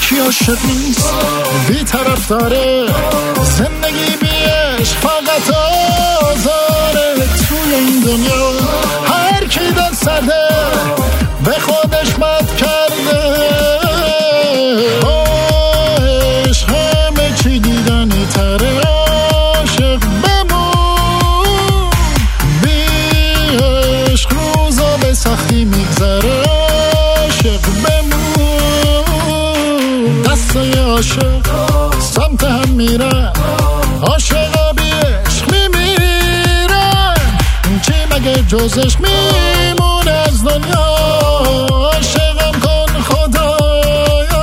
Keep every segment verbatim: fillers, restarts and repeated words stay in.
کی عاشق نیست بی طرف داره، زندگی بیش فقط آزاره. توی این دنیا هر کی دل سرده به خودش مد کرده. عشق همه چی دیدنی تره، عاشق بمون. بی عشق روزا به سختی میگذره، عاشق بمون. دستای عاشق سمت هم میرن، عاشقا بی عشق میمیرن. چی مگه جز عشق میمونه از دنیا؟ عاشقم کن خدایا.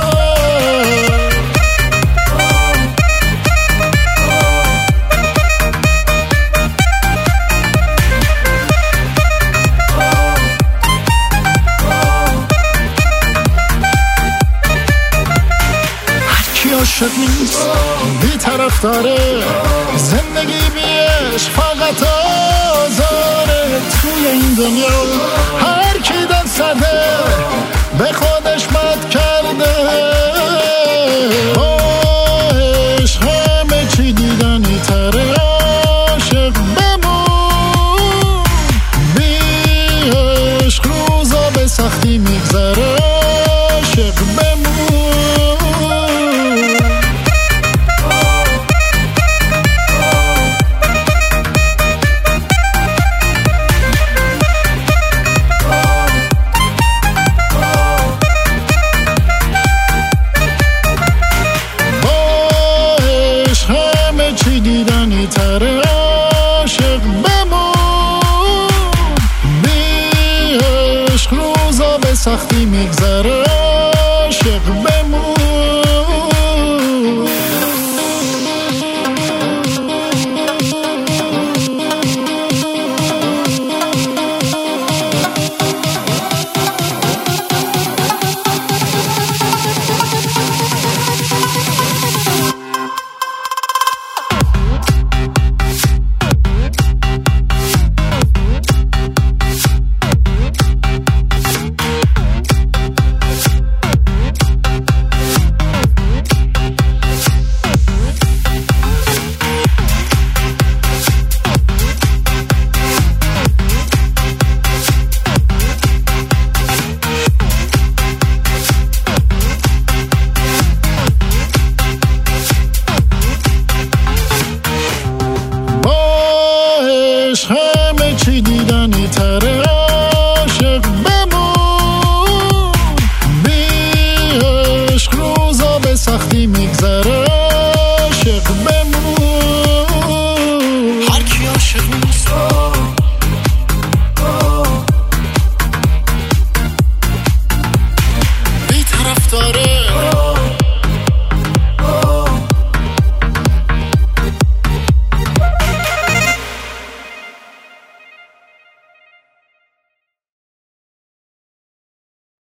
هرکی عاشق نیست بی طرف داره، زندگی بیش فقط آزاره. توی این دنیا هر کی دل سرده به خودش مد کرده. عشق همه چی دیدنی تره، عاشق بمون. بی عشق روزا به سختی میگذره، عاشق بمون. چی دیدنی تره، عاشق بمون. بی عشق روزا به سختی میگذره، عاشق بمون. همه چی دیدنی تره، عاشق بمون. بی عشق روزا به سختی میگذره،